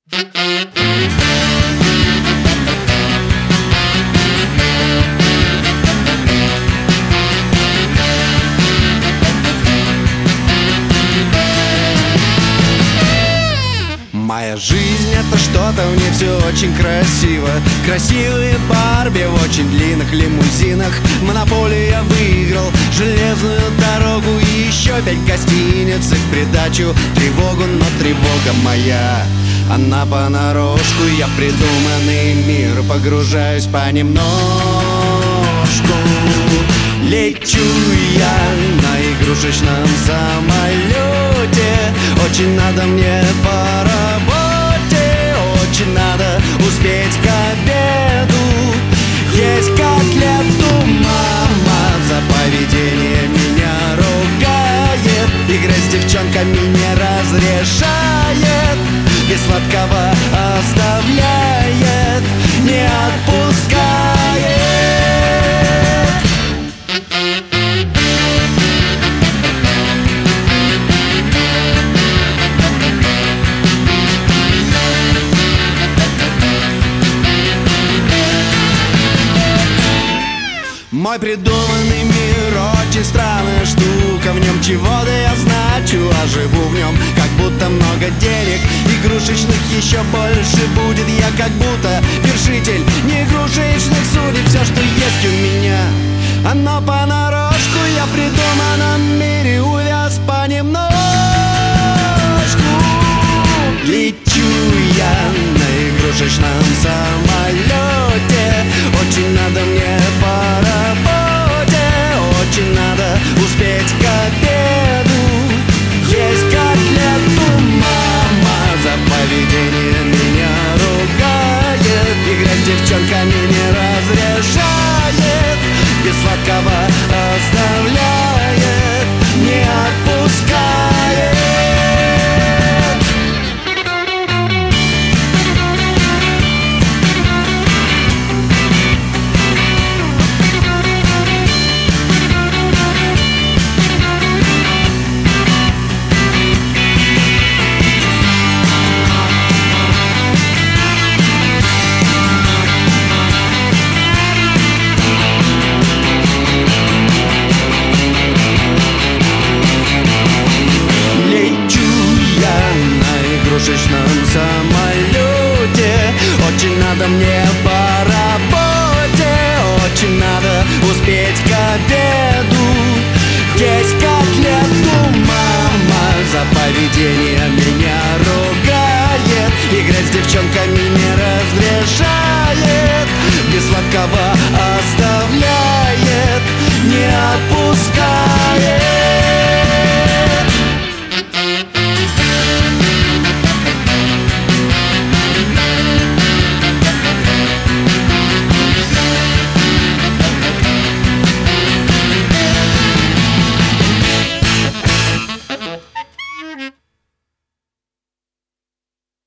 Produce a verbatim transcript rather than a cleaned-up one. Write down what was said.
Моя жизнь — это что-то, в ней все очень красиво. Красивые Барби в очень длинных лимузинах. Монополию я выиграл, железную дорогу и еще пять гостиниц. И в придачу тревогу, но тревога моя, она понарошку. Я в придуманный мир погружаюсь понемножку. Лечу я на игрушечном самолете. Очень надо мне по работе, очень надо успеть к обеду. Есть котлету, мама за поведение меня ругает. Играть с девчонками не разрешает, без сладкого оставляет, не отпускает. Мой придуманный мир очень странная штука. В нем чего-то я значу, а живу в нем как будто много денег. Игрушечных еще больше будет. Я как будто вершитель неигрушечных судеб. Все, что есть у меня, оно понарошку. Я в придуманном мире увяз понемножку. Лечу я на игрушечном самолете. Очень надо мне по работе, очень надо успеть к обеду. Есть котлету, мама за поведение меня ругает. Играть с девчонками не разрешает, без сладкого оставляет, не отпускает. В игрушечном самолете. Очень надо мне по работе, очень надо успеть к обеду. Есть котлету, мама за поведение меня ругает.